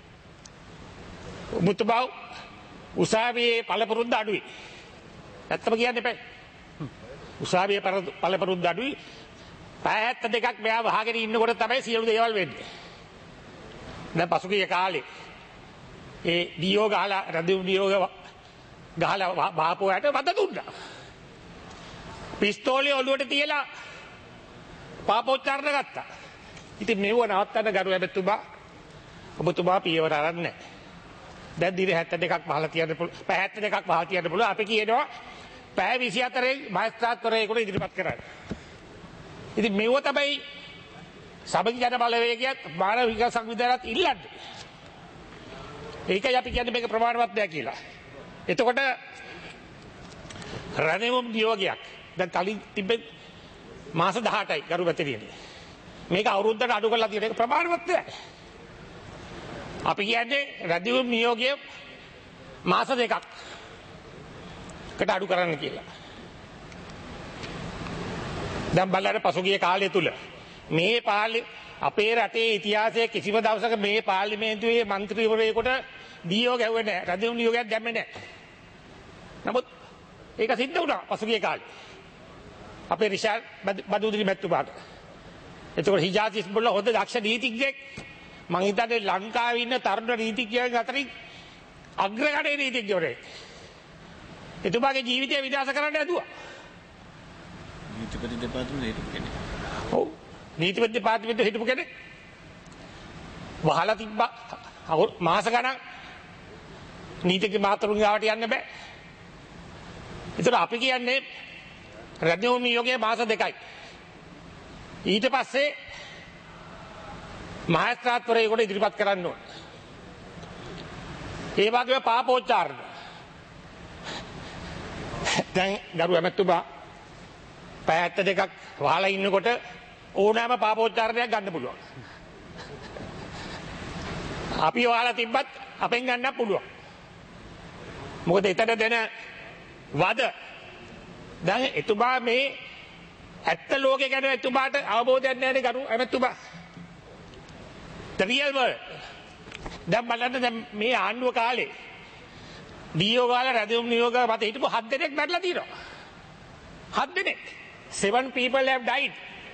ඔබතුමා උසාවියේ පළපුරුද්ද අඩුයි. ඇත්තම කියන්න එපා. උසාවියේ පළපුරුද්ද අඩුයි. පැය 72ක් මෙයා වහගෙන ඉන්නකොට තමයි සියලු දේවල් වෙන්නේ. දැන් පසුගිය කාලේ ඒ ඩියෝ ගහලා රදියු ඩියෝ ගහලා බාපුවාට වද දුන්නා. පිස්තෝලේ ඔළුවට තියලා පාපෝච්චාරණ ගත්තා. ඉතින් මේව නවත්තන්න ගරු ඇමතුමා ඔබතුමා පියවර අරන් නැහැ. දැන් දින 72ක් වහලා තියන්න පුළුවන්. පැය 72ක් වහලා තියන්න පුළුවන්. අපි කියනවා පැය 24න් මහේස්ත්‍රාත්වරයෙකුට ඉදිරිපත් කරන්න. ඉතින් මේව තමයි සමගි ජන බලවේගයත් මානව විකාශ සංවිධානයත් ඉල්ලන්නේ. ඒකයි අපි කියන්නේ මේක ප්‍රමාණවත් නැහැ කියලා. එතකොට රණවම් නියෝගයක් දැන් කලින් තිබෙ මාස 18යි ගරු මැතිණියනි. මේක අවුරුද්දකට අඩු කරලා තියෙන එක ප්‍රමාණවත් නැහැ. අපි කියන්නේ රණවම් නියෝගය මාස 2කට අඩු කරන්න කියලා. දැන් බලන්න පසුගිය කාලය තුල මේ අපේ රටේ ඉතිහාසයේ කිසිම දවසක මේ පාර්ලිමේන්තුවේ മന്ത്രിවරයෙකුට ඩියෝ ගැව්වේ නැහැ. රජු නියෝගයක් දැම්මේ නැහැ. නමුත් ඒක සිද්ධ වුණා පසුගිය කාලේ. අපේ රිෂාඩ් බදුදිරි මැතිතුමාට. එතකොට හිජාස් ඉස්බුල්ල හොඳ දක්ෂ නීතිඥයෙක්. මං හිතන්නේ ලංකාවේ ඉන්න තරුණ නීතිඥයන් අතරින් අග්‍රගණයේ නීතිඥයෙක්. එතුමාගේ ජීවිතය විනාශ කරන්න ඇදුවා. නීතිපති දෙපාර්තමේන්තුවේ ඔව් නීතිපති දෙපාර්තමේන්තුවේ හිටපු කෙනෙක් වහලා තිබ්බා මාස ගණන් නීතිඥ මාතෘන් ගාවට යන්න බෑ. ඒතර අපි කියන්නේ රැඳවුම් නියෝගයේ මාස 2යි. ඊට පස්සේ මහේස්ත්‍රාත්වරයෙකුට ඉදිරිපත් කරන්න ඕන. ඒ වගේම පාපෝච්චාරණ. දැන් ගරු ඇමතුමා පැය 72ක් වහලා ඉන්නකොට ඕනෑම පාපෝච්චාරණයක් ගන්න පුළුවන්. අපි වහලා තිබ්බත් අපෙන් ගන්න පුළුවන්. මොකද එතන දෙන වද දැන් එතුමා මේ ඇත්ත ලෝකේ ගැන එතුමාට අවබෝධයක් නැහැ ගරු ඇමතුමා. The real world. දැන් බලන්න දැන් මේ ආණ්ඩුව කාලේ ඩීఓ ගාලා රැඳවුම් නියෝග මත හිටපු 7 දෙනෙක් මැරලා තියෙනවා. 7 දෙනෙක්. 7 people have died.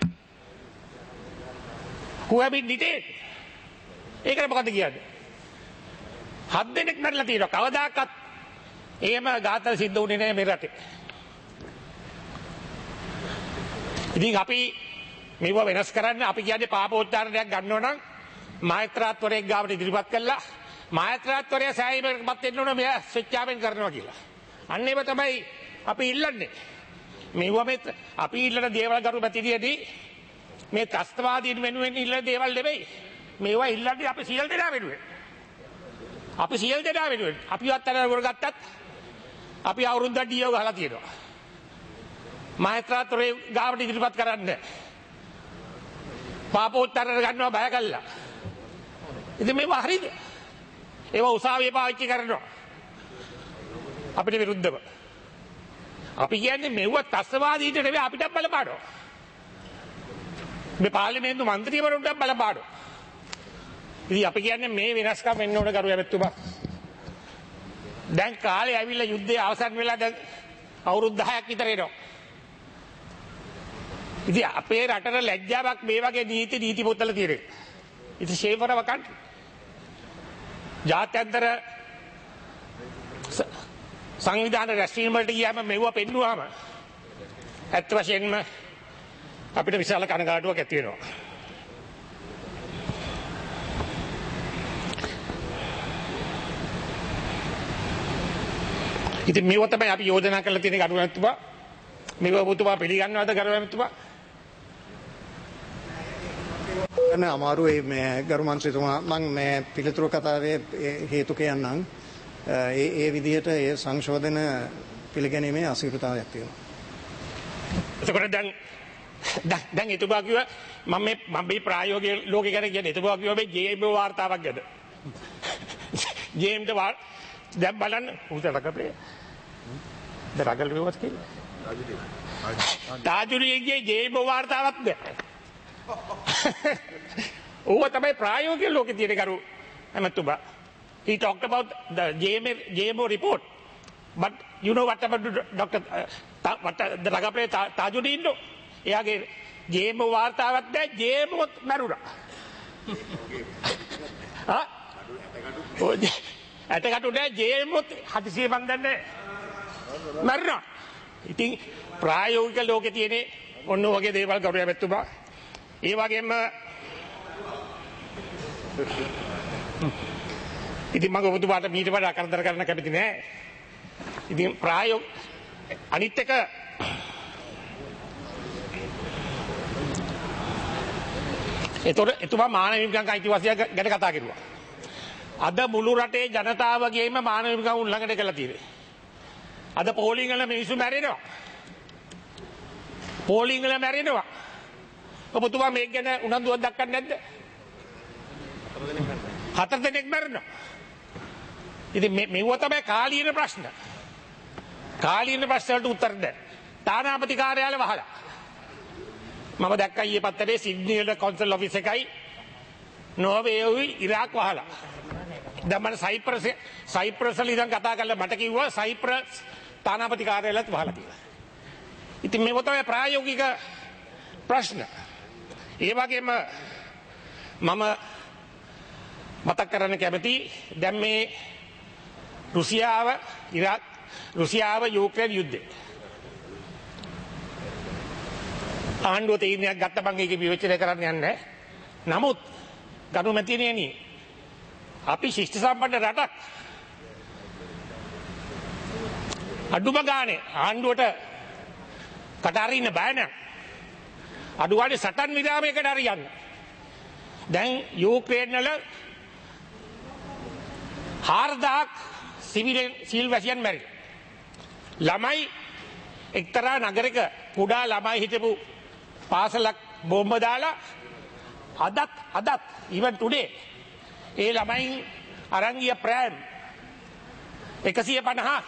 Who have been detained. ඒකට මොකද කියන්නේ? 7 දෙනෙක් මැරලා තියෙනවා. කවදාකවත් එහෙම ඝාතන සිද්ධ වුණේ නැහැ මේ රටේ. ඉතින් අපි මේව වෙනස් කරන්න අපි කියන්නේ පාපෝච්චාරණයක් ගන්නව නම් මහේස්ත්‍රාත්වරයෙක් ගාවට ඉදිරිපත් කළා මහේස්ත්‍රාත්වරයා සෑහීමකටපත් වෙන්න ඕන මෙයා ස්විච්චාවෙන් කරනවා කියලා. අන්න ඒව තමයි අපි ඉල්ලන්නේ. මේව මේ අපි ඉල්ලන දේවල් ගරු පැතිරියදී මේ ත්‍ස්තවාදීන් වෙනුවෙන් ඉල්ලන දේවල් නෙවෙයි. මේවා ඉල්ලන්නේ අපි සියලු දෙනා වෙනුවෙන්. අපි සියලු දෙනා වෙනුවෙන්. අපිවත් අතර කරගත්තත් අපි අවුරුද්දක් ඩීఓ ගහලා තියෙනවා. මහේස්ත්‍රාත්වරේ ගාවට ඉදිරිපත් කරන්න. පාපෝච්චාරණ ගන්නවා බය කළා. ඉතින් මේවා හරිද? ඒවා උසාවියේ පාවිච්චි කරනවා. අපිට විරුද්ධව. අපි කියන්නේ මෙව්ව ත්‍ස්තවාදීන්ට නෙවෙයි අපිට බලපානවා. මේ පාර්ලිමේන්තු මන්ත්‍රීවරුන්ට බලපානවා. ඉතින් අපි කියන්නේ මේ වෙනස්කම් වෙන්න ඕන කරු ඇමතුමා. දැන් කාලේ ඇවිල්ලා යුද්ධය අවසන් වෙලා දැන් අවුරුදු 10ක් විතර එනවා. ඉතින් අපේ රටට ලැජ්ජාවක් මේ වගේ නීති පොතල තියෙන්නේ. ඉතින් shame for our country. ජාත්‍යන්තර සංවිධාන රැස්වීම වලට ගියාම මෙවුව පෙන්නුවාම ඇත්ත වශයෙන්ම අපිට විශාල කනගාටුවක් ඇති වෙනවා. ඉතින් මේව තමයි අපි යෝජනා කරලා තියෙන ගරු ඇමතුමා. මේව ඔබතුමා පිළිගන්නවද ගරු ඇමතුමා? අමාරු මේ ගරු මන්ත්‍රීතුමා මම මේ පිළිතුරු කතාවේ හේතු කියන්නම්. ඒ විදිහට ඒ සංශෝධන පිළිගැනීමේ අසීරුතාවයක් තියෙනවා. එතකොට දැන් එතුමා කිව්වා මම මේ ප්‍රායෝගික ලෝකේ ගැන කියන්නේ එතුමා කිව්වා මේ ජේම් වාර්තාවක් ගැන. ජේම්ද දැන් බලන්න උදලකපේ. දරගල් විවස් කියලා. තාජුරියගේ ජේම් වාර්තාවක් නැහැ. ඕව තමයි ප්‍රායෝගික ලෝකේ තියෙන කරු ඇමතුමා. He talked about the JMO report. But you know what about Dr. the Ragapre Tajuddin? එයාගේ JMO වාර්තාවක් නැහැ JMO මරුණා. ඇටකටු නැහැ JMO හදිසිය බන්දන්නේ මරුණා. ඉතින් ප්‍රායෝගික ලෝකේ තියෙන ඔන්න ඔයගේ දේවල් කරු ඇමතුමා. ඒ වගේම ඉතින් මම ඔබතුමාට මීට වඩා කරදර කරන්න කැමති නෑ. ඉතින් අනිත් එක එතුමා මානව හිමිකම් අයිතිවාසිකම් ගැන කතා කරුවා. අද මුළු රටේ ජනතාවගේම මානව හිමිකම් උල්ලංඝනය කරලා තියෙනවා. අද පෝලිං වල මිනිස්සු මැරෙනවා. පෝලිං වල මැරෙනවා. ඔබතුමා මේක ගැන උනන්දුවක් දක්වන්නේ නැද්ද? 4 දෙනෙක් මැරෙනවා. ඉතින් මේව තමයි කාලීන ප්‍රශ්න. කාලීන ප්‍රශ්න වලට උත්තර දෙන්න. තානාපති කාර්යාලය වහලා. මම දැක්කා ඊයේ පත්තරේ සිඩ්නි වල කොන්සල් ඔෆිස් එකයි නෝර්වේයුයි ඉරාක් වහලා. දැන් මම සයිප්‍රස් වල ඉඳන් කතා කරලා මට කිව්වා සයිප්‍රස් තානාපති කාර්යාලයත් වහලා කියලා. ඉතින් මේව තමයි ප්‍රායෝගික ප්‍රශ්න. ඒ වගේම මම මතක් කරන්න කැමති දැන් මේ රුසියාව යුක්‍රේන යුද්ධය ආණ්ඩුව තීරණයක් ගත්ත මම ඒක විවේචනය කරන්න යන්නේ නැහැ. නමුත් ගරු මැතිණියනි අපි ශිෂ්ට සම්පන්න රටක්. අඩුම ගානේ ආණ්ඩුවට කට අරින්න බෑ නෑ. අඩු ගානේ සටන් විරාමයකට හරියන්න. දැන් යුක්‍රේන වල 4000ක් සිවිල් වැසියන් මැරිලා. ළමයි එක්තරා නගරයක කුඩා ළමයි හිටපු පාසලක් බෝම්බ දාලා අදත් even today ඒ ළමයින් අරන් ගිය ප්‍රෑම් 150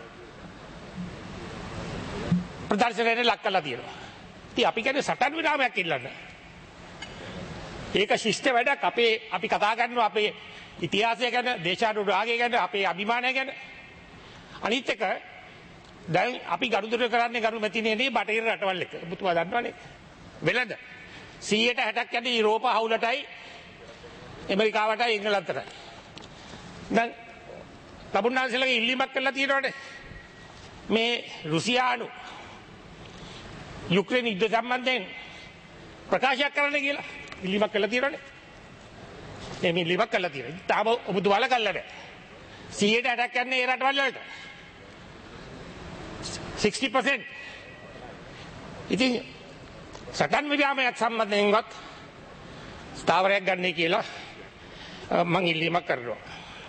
ප්‍රදර්ශනයට ලක් කරලා තියෙනවා. ඉතින් අපි කියන්නේ සටන් විරාමයක් ඉල්ලන්න. ඒක ශිෂ්ට වැඩක්. අපි කතා කරනවා අපේ ඉතිහාසය ගැන, දේශානුරාගය ගැන, අපේ අභිමානය ගැන. අනිත් එක දැන් අපි ගනුදෙනු කරන්නේ ගරු මැතිණියනි බටහිර රටවල් එක්ක. ඔබතුමා දන්නවනේ. වෙලඳ 160ක් යන යුරෝප හවුලටයි ඇමරිකාවටයි එංගලන්තටයි. දැන් තමුන්නාන්සලගේ ඉල්ලීමක් කරලා තියෙනවනේ. මේ රුසියානු යුක්‍රේන යුද්ධ සම්බන්ධයෙන් ප්‍රකාශයක් කරන්න කියලා ඉල්ලීමක් කරලා තියෙනවනේ. මේ ඉල්ලීමක් කරලා තියෙනවා. තාම ඔබතුමාලා කළා නැහැ. 160ක් යන්නේ ඒ රටවල් වලට. 60%. ඉතින් සටන් විරාමයක් සම්බන්ධයෙන්වත් ස්ථාවරයක් ගන්නයි කියලා මම ඉල්ලීමක් කරනවා.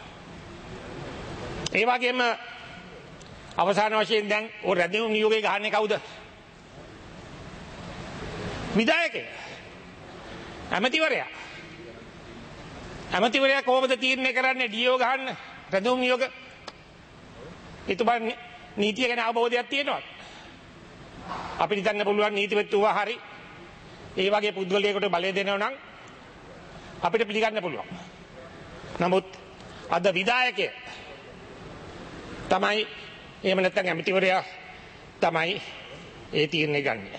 ඒ වගේම අවසාන වශයෙන් දැන් ඔය රැඳවුම් නියෝගය ගහන්නේ කවුද? විධායකයා. ඇමතිවරයා කොහොමද තීරණය කරන්නේ ඩීఓ ගහන්න රැඳවුම් නියෝග? එතුමා නීතිය ගැන අවබෝධයක් තියෙනවද? අපිට හිතන්න පුළුවන් නීතිපතිතුමා හරි ඒ වගේ පුද්ගලයෙකුට බලය දෙනවා නම් අපිට පිළිගන්න පුළුවන්. නමුත් අද විධායකය තමයි එහෙම නැත්නම් ඇමතිවරයා තමයි ඒ තීරණය ගන්න.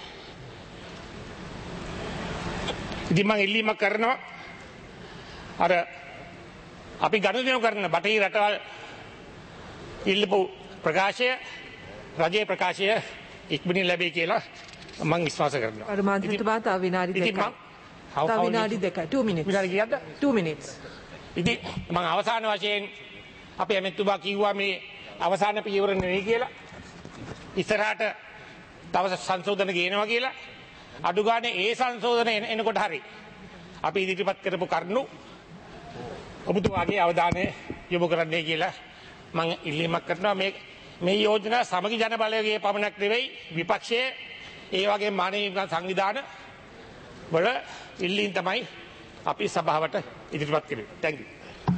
ඉතින් මම ඉල්ලීමක් කරනවා අර අපි ගනුදෙනු කරන බටහිර රටවල් ඉල්ලපු ප්‍රකාශය රජයේ ප්‍රකාශය ඉක්මනින් ලැබෙයි කියලා මම විශ්වාස කරනවා. අර මාධ්‍යතුමා තව විනාඩි දෙකක්. තව විනාඩි දෙකක්. 2 minutes. විනාඩි කීයක්ද? 2 minutes. ඉතින් මම අවසාන වශයෙන් අපේ ඇමතිතුමා කිව්වා මේ අවසාන පියවර නෙවෙයි කියලා. ඉස්සරහට තව සංශෝධන ගේනවා කියලා. අඩු ගානේ ඒ සංශෝධන එනකොට හරි අපි ඉදිරිපත් කරපු කරුණු ඔබතුමාගේ අවධානය යොමු කරන්නයි කියලා මම ඉල්ලීමක් කරනවා. මේ යෝජනා සමගි ජන බලවේගයේ පමණක් නෙවෙයි විපක්ෂයේ ඒ වගේ මානව සංවිධාන වල ඉල්ලීම් තමයි අපි සභාවට ඉදිරිපත් කරන්නේ. Thank you.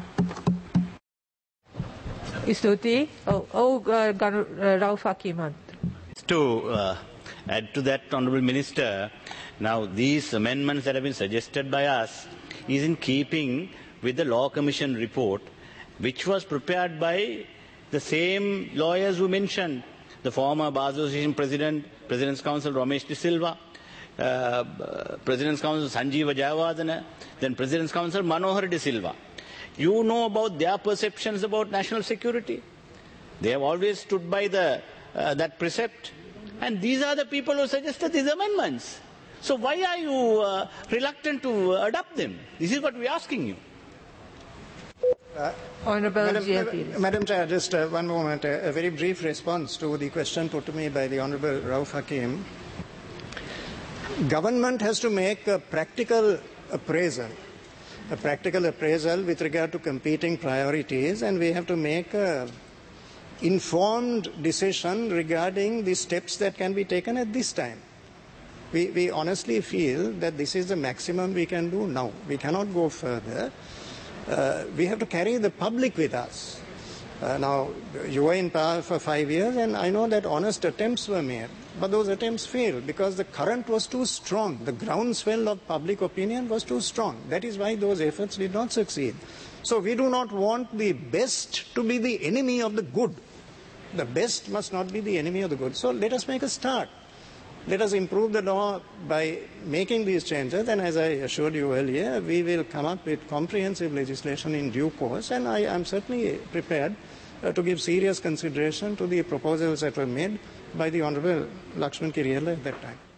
ස්තුතියි. Rauff හකීමත්. To add to that, Honourable Minister, now these amendments that have been suggested by us is in keeping with the Law Commission report, which was prepared by the same lawyers who mentioned, the former Bar Association President, President's Counsel Ramesh De Silva, President's Counsel Sanjeeva Jayawardena, then President's Counsel Manohar De Silva. You know about their perceptions about national security. They have always stood by that precept. And these are the people who suggested these amendments. So why are you reluctant to adopt them? This is what we are asking you. Honourable Madam Chair, just one moment. A very brief response to the question put to me by the Honourable Rauf Hakim. Government has to make a practical appraisal with regard to competing priorities, and we have to make an informed decision regarding the steps that can be taken at this time. We honestly feel that this is the maximum we can do now. We cannot go further. We have to carry the public with us. Now, you were in power for 5 years, and I know that honest attempts were made, but those attempts failed because the current was too strong. The groundswell of public opinion was too strong. That is why those efforts did not succeed. So we do not want the best to be the enemy of the good. The best must not be the enemy of the good. So let us make a start. Let us improve the law by making these changes, and as I assured you earlier, we will come up with comprehensive legislation in due course, and I am certainly prepared to give serious consideration to the proposals that were made by the Honourable Lakshman Kiriella at that time.